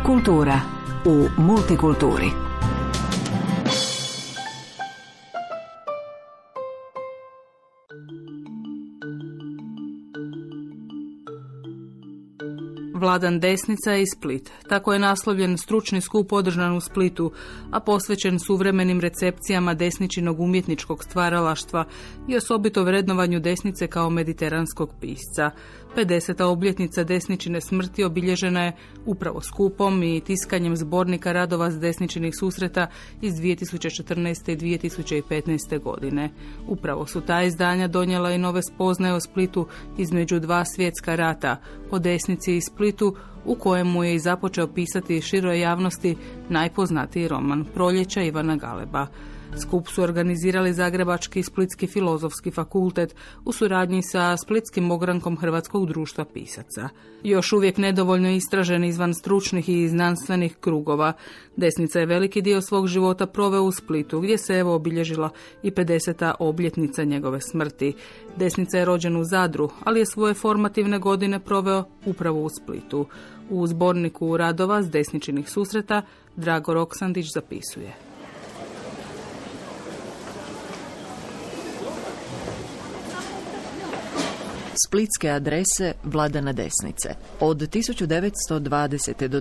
Kultura u multikulturi. Vladan Desnica iz Split. Tako je naslovljen stručni skup održan u Splitu, a posvećen suvremenim recepcijama desničinog umjetničkog stvaralaštva i osobito vrednovanju desnice kao mediteranskog pisca. 50. obljetnica desničine smrti obilježena je upravo skupom i tiskanjem zbornika radova s desničinih susreta iz 2014. i 2015. godine. Upravo su ta izdanja donijela i nove spoznaje o Splitu između dva svjetska rata, o desnici i Splitu, u kojemu je i započeo pisati široj javnosti najpoznatiji roman Proljeća Ivana Galeba. Skup su organizirali Zagrebački i Splitski filozofski fakultet u suradnji sa Splitskim ogrankom Hrvatskog društva pisaca. Još uvijek nedovoljno istražen izvan stručnih i znanstvenih krugova, desnica je veliki dio svog života proveo u Splitu, gdje se evo obilježila i 50. obljetnica njegove smrti. Desnica je rođen u Zadru, ali je svoje formativne godine proveo upravo u Splitu. U zborniku radova s desničinih susreta Drago Roksandić zapisuje: Splitske adrese Vladana Desnice. Od 1920. do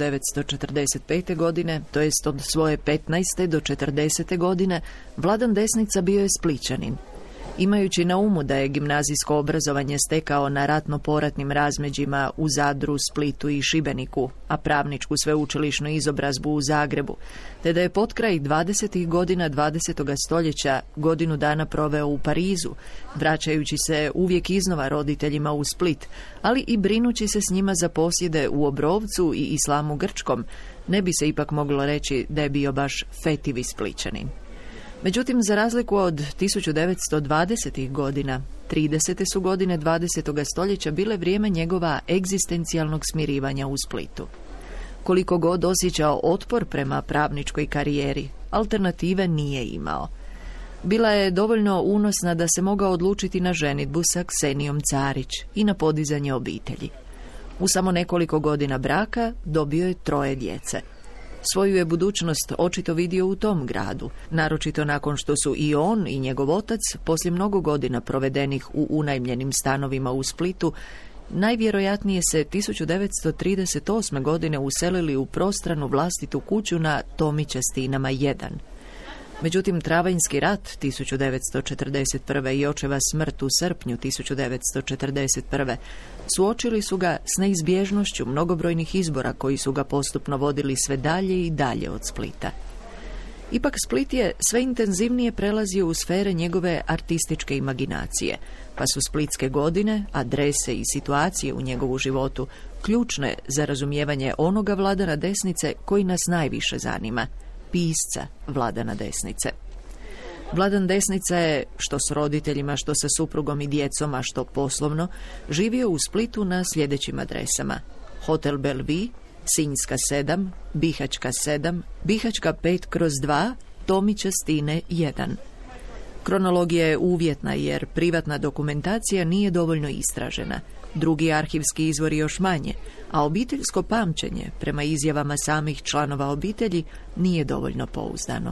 1945. godine, to jest od svoje 15. do 40. godine, Vladan Desnica bio je Splićanin. Imajući na umu da je gimnazijsko obrazovanje stekao na ratno-poratnim razmeđima u Zadru, Splitu i Šibeniku, a pravničku sveučilišnu izobrazbu u Zagrebu, te da je potkraj 20. godina 20. stoljeća godinu dana proveo u Parizu, vraćajući se uvijek iznova roditeljima u Split, ali i brinući se s njima za posjede u Obrovcu i Islamu Grčkom, ne bi se ipak moglo reći da je bio baš fetivi Splićanin. Međutim, za razliku od 1920. godina, 30. su godine 20. stoljeća bile vrijeme njegova egzistencijalnog smirivanja u Splitu. Koliko god osjećao otpor prema pravničkoj karijeri, alternative nije imao. Bila je dovoljno unosna da se mogao odlučiti na ženidbu sa Ksenijom Carić i na podizanje obitelji. U samo nekoliko godina braka dobio je 3 djece. Svoju je budućnost očito vidio u tom gradu, naročito nakon što su i on i njegov otac, poslije mnogo godina provedenih u unajmljenim stanovima u Splitu, najvjerojatnije se 1938. godine uselili u prostranu vlastitu kuću na Tomićastinama 1. Međutim, travanjski rat 1941. i očeva smrt u srpnju 1941. suočili su ga s neizbježnošću mnogobrojnih izbora koji su ga postupno vodili sve dalje i dalje od Splita. Ipak Split je sve intenzivnije prelazio u sfere njegove artističke imaginacije, pa su splitske godine, adrese i situacije u njegovu životu ključne za razumijevanje onoga Vladana Desnice koji nas najviše zanima, pisca Vladana Desnice. Vladan Desnica je, što s roditeljima, što sa suprugom i djecom, a što poslovno, živio u Splitu na sljedećim adresama: Hotel Bellevue, Sinjska 7, Bihaćka 7, Bihaćka 5/2, Tomićastine 1. Kronologija je uvjetna jer privatna dokumentacija nije dovoljno istražena, drugi arhivski izvori još manje, a obiteljsko pamćenje, prema izjavama samih članova obitelji, nije dovoljno pouzdano.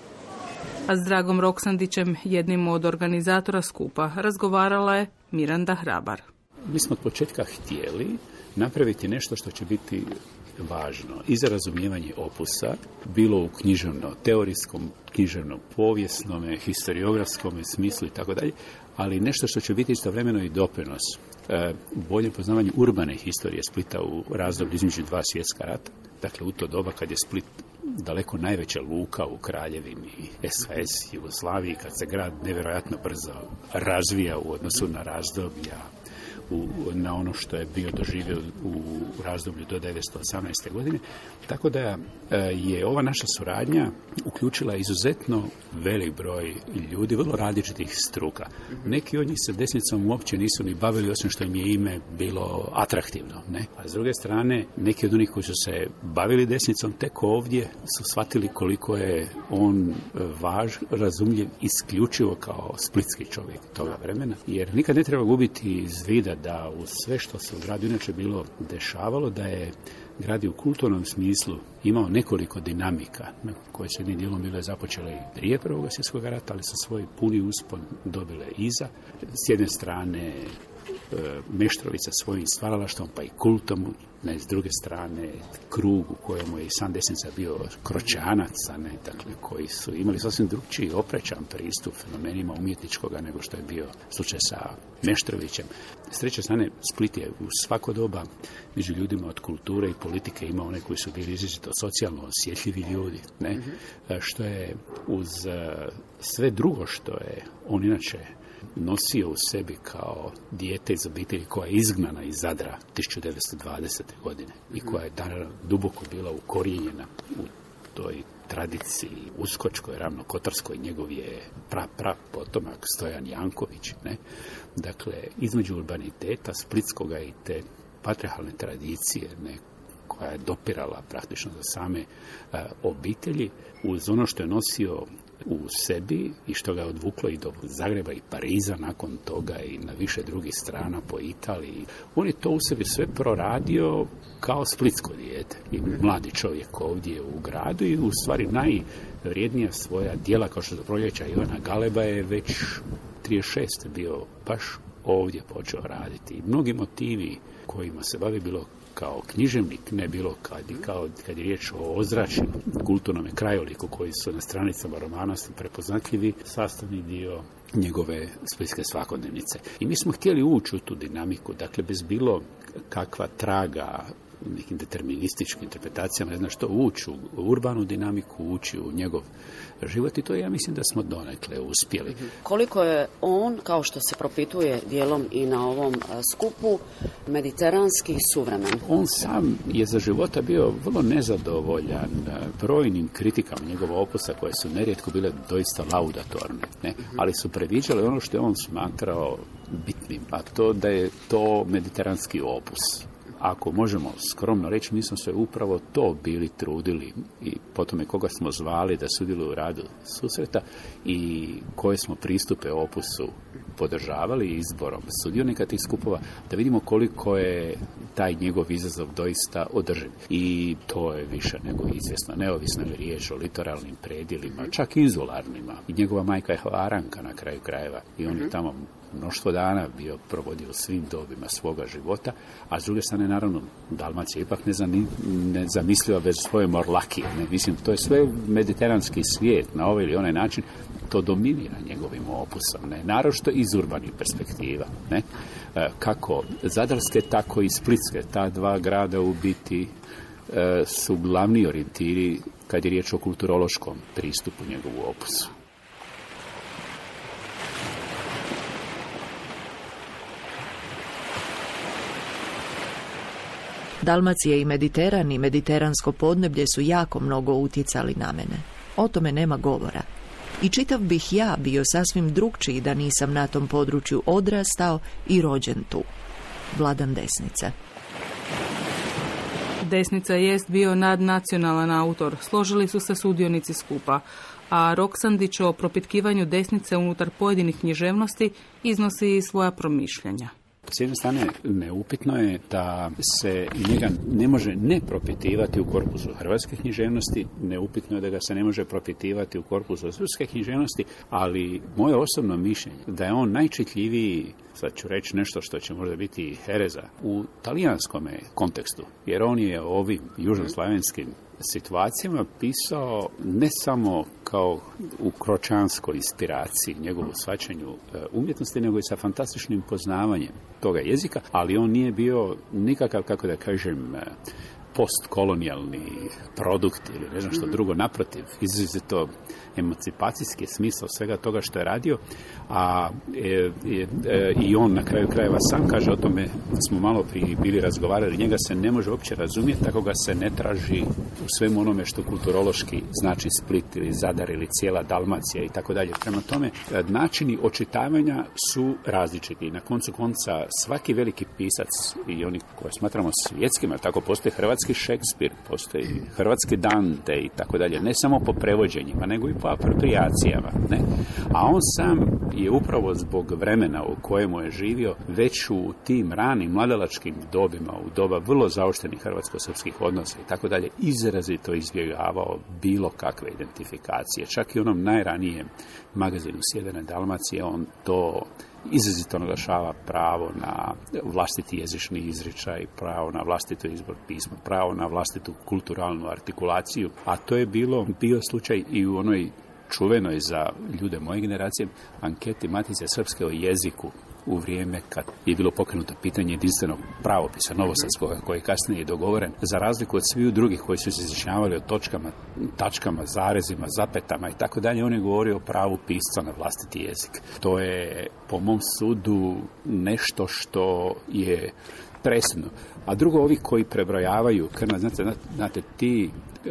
A s Dragom Roksandićem, jednim od organizatora skupa, razgovarala je Miranda Hrabar. Mi smo od početka htjeli napraviti nešto što će biti važno i za razumijevanje opusa, bilo u književno-teorijskom, književno-povijesnom, historiografskom smislu i tako dalje, ali nešto što će biti istovremeno i doprinos boljem poznavanju urbane historije Splita u razdoblju između 2 svjetska rata. Dakle, u to doba kad je Split daleko najveća luka u Kraljevini SHS Jugoslaviji, kad se grad nevjerojatno brzo razvija u odnosu na razdoblja, na ono što je bio doživio u razdoblju do 1918. godine. Tako da je ova naša suradnja uključila izuzetno velik broj ljudi, vrlo različitih struka. Neki od njih se desnicom uopće nisu ni bavili, osim što im je ime bilo atraktivno. Ne? A s druge strane, neki od onih koji su se bavili desnicom tek ovdje su shvatili koliko je on razumljiv isključivo kao splitski čovjek toga vremena. Jer nikad ne treba gubiti iz vida da uz sve što se u gradu inače bilo dešavalo, da je grad je u kulturnom smislu imao nekoliko dinamika koje su jednim dijelom bile započele i prije Prvog svjetskog rata, ali su svoj puni uspon dobile iza. S jedne strane Meštrovica svojim stvaralaštvom pa i kultom, s druge strane krug u kojemu je i sam Desnica bio kročanaca, dakle, koji su imali sasvim drugčiji oprečan pristup fenomenima umjetničkoga nego što je bio slučaj sa Meštrovićem. S treće strane, Split je u svako doba među ljudima od kulture i politike imao one koji su bili izrazito socijalno osjetljivi ljudi, što je uz sve drugo što je on inače nosio u sebi kao dijete iz obitelji koja je izgnana iz Zadra 1920. godine i koja je naravno duboko bila ukorijenjena u toj tradiciji uskočkoj, ravnokotarskoj. Njegov je potomak Stojan Janković. Dakle, između urbaniteta splitskoga i te patrijarhalne tradicije koja je dopirala praktično za same obitelji, uz ono što je nosio u sebi i što ga je odvuklo i do Zagreba i Pariza nakon toga i na više drugih strana po Italiji. On je to u sebi sve proradio kao splitsko dijete i mladi čovjek ovdje u gradu i u stvari najvrijednija svoja djela kao što je Proljeća Ivana Galeba je već 36. bio baš ovdje počeo raditi. Mnogi motivi kojima se bavi bilo kao književnik, ne bilo kad je riječ o ozračju, kulturnom krajoliku koji su na stranicama romana prepoznatljivi, sastavni dio njegove splitske svakodnevnice. I mi smo htjeli ući u tu dinamiku, dakle bez bilo kakva traga nekim determinističkim interpretacijama, ne znam što, ući u urbanu dinamiku, ući u njegov život i to ja mislim da smo donekle uspjeli. Koliko je on, kao što se propituje dijelom i na ovom skupu, mediteranski suvremen? On sam je za života bio vrlo nezadovoljan brojnim kritikama njegova opusa koje su nerijetko bile doista laudatorne, ali su predviđale ono što je on smatrao bitnim, a to da je to mediteranski opus. Ako možemo skromno reći, mi smo se upravo to bili trudili i po tome koga smo zvali da sudjeluju u radu susreta i koje smo pristupe opusu podržavali izborom sudionika tih skupova, da vidimo koliko je taj njegov izazov doista održiv. I to je više nego izvjesno. Neovisno je riječ o litoralnim predjelima, čak izolarnima. I njegova majka je Hvaranka na kraju krajeva i on je tamo mnoštvo dana bio provodio u svim dobima svoga života, a s druge strane, naravno, Dalmacija ipak nezamisliva bez svoje Morlakije. Mislim, to je sve mediteranski svijet na ovaj ili onaj način, to dominira njegovim opusom, naročito iz urbanih perspektiva. Kako zadarske, tako i splitske. Ta dva grada u biti su glavni orijentiri kad je riječ o kulturološkom pristupu njegovu opusu. Dalmacija i Mediteran i mediteransko podneblje su jako mnogo utjecali na mene. O tome nema govora. I čitav bih ja bio sasvim drugčiji da nisam na tom području odrastao i rođen tu. Vladan Desnica. Desnica jest bio nadnacionalan autor, složili su se sudionici skupa, a Roksandić o propitkivanju Desnice unutar pojedinih književnosti iznosi svoja promišljanja. S jedne strane, neupitno je da se njega ne može ne propitivati u korpusu hrvatske književnosti, neupitno je da ga se ne može propitivati u korpusu srpske književnosti, ali moje osobno mišljenje da je on najčitljiviji, sad ću reći nešto što će možda biti hereza, u talijanskom kontekstu, jer on je o ovim južnoslavenskim situacijama pisao ne samo kao u kročanskoj inspiraciji, njegovu shvaćanju umjetnosti, nego i sa fantastičnim poznavanjem toga jezika, ali on nije bio nikakav, kako da kažem, postkolonijalni produkt ili ne znam što drugo, naprotiv, izrazito emancipacijski smisao svega toga što je radio, a i on na kraju krajeva sam kaže, o tome smo malo prije bili razgovarali, njega se ne može uopće razumjeti tako ga se ne traži u svemu onome što kulturološki znači Split ili Zadar ili cijela Dalmacija i tako dalje. Prema tome, načini očitavanja su različiti. Na koncu konca svaki veliki pisac i oni koje smatramo svjetskima, tako postoje hrvatski hrvatski Šekspir, postoji hrvatski Dante i tako dalje, ne samo po prevođenjima, nego i po apropriacijama. Ne? A on sam je upravo zbog vremena u kojemu je živio već u tim ranim mladalačkim dobima, u doba vrlo zaoštrenih hrvatsko-srpskih odnosa i tako dalje, izrazito izbjegavao bilo kakve identifikacije. Čak i u onom najranijem magazinu Sjeverne Dalmacije on to izrazito naglašava pravo na vlastiti jezični izričaj, pravo na vlastito izbor pisma, pravo na vlastitu kulturalnu artikulaciju, a to je bio slučaj i u onoj čuvenoj za ljude moje generacije anketi Matice Srpske o jeziku u vrijeme kad je bilo pokrenuto pitanje jedinstvenog pravopisa novosadskog koji je kasnije dogovoren, za razliku od svih drugih koji su se izjašnjavali o točkama, tačkama, zarezima, zapetama i tako dalje, on je govorio o pravu pisca na vlastiti jezik. To je po mom sudu nešto što je presudno. A drugo, ovi koji prebrojavaju, znate ti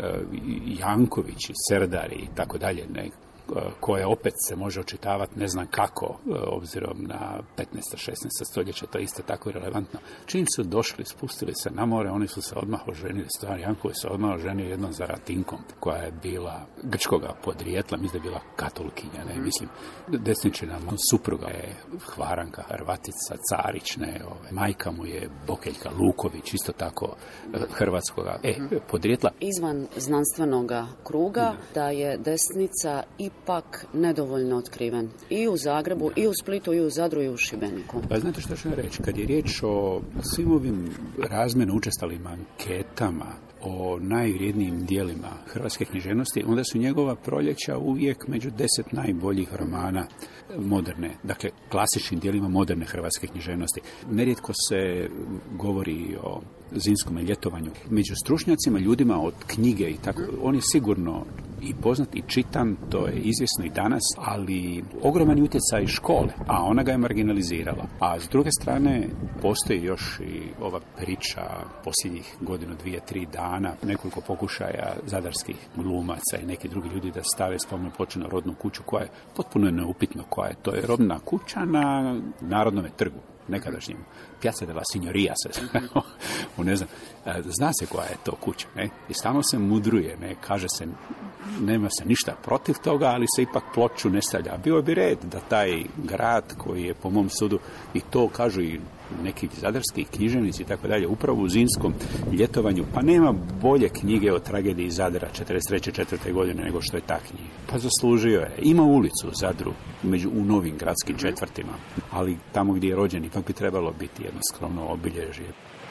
Jankovići, Serdari i tako dalje, koje opet se može očitavati ne znam kako, obzirom na 15. 16. stoljeće, to je isto tako relevantno. Čim su došli, spustili se na more, oni su se odmah oženili, stvar Janković se odmah oženio jednom za Ratinkom, koja je bila grčkoga podrijetla, mislim da je bila katolkinja, ne, mislim, desničina supruga je Hvaranka, Hrvatica, Carić, ne, majka mu je Bokeljka Luković, isto tako hrvatskoga podrijetla. Izvan znanstvenog kruga da je desnica ipak nedovoljno otkriven. I u Zagrebu, i u Splitu, i u Zadru, i u Šibeniku. Pa znate što ću reći? Kad je riječ o svim ovim razmjerno učestalim anketama o najvrijednijim dijelima hrvatske književnosti, onda su njegova proljeća uvijek među 10 najboljih romana moderne, dakle klasičnim dijelima moderne hrvatske književnosti. Nerijetko se govori o zimskom ljetovanju. Među stručnjacima, ljudima od knjige i tako, on je sigurno i poznat i čitan, to je izvjesno i danas, ali ogroman utjecaj škole, a ona ga je marginalizirala. A s druge strane, postoji još i ova priča posljednjih godinu, 2, 3 dana, nekoliko pokušaja zadarskih glumaca i neki drugi ljudi da stave spomenu ploču na rodnu kuću, koja je potpuno neupitno koja je. To je rodna kuća na Narodnome trgu, nekadašnjem Piazza della Signoria se ne znam, zna se koja je to kuća, ne? I stalno se mudruje, ne? Kaže se, nema se ništa protiv toga, ali se ipak ploču ne stavlja. Bio bi red da taj grad koji je po mom sudu, i to kažu i neki zadarski književnici i tako dalje, upravo u zimskom ljetovanju, pa nema bolje knjige o tragediji Zadra 43. 4. godine nego što je ta knjiga. Pa zaslužio je. Ima ulicu u Zadru u novim gradskim četvrtima, ali tamo gdje je rođen ipak bi trebalo biti jedno skromno obilježje.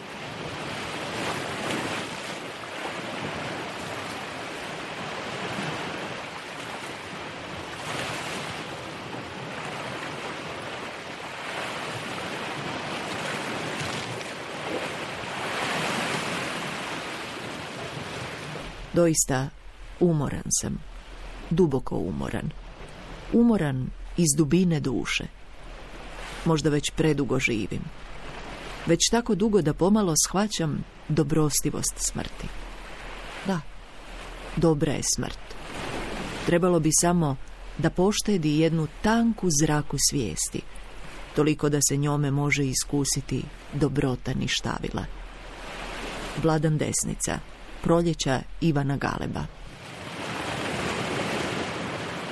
Doista, umoran sam, duboko umoran. Umoran iz dubine duše. Možda već predugo živim. Već tako dugo da pomalo shvaćam dobrostivost smrti. Da, dobra je smrt. Trebalo bi samo da poštedi jednu tanku zraku svijesti, toliko da se njome može iskusiti dobrota ništavila. Vladan Desnica, proljeća Ivana Galeba.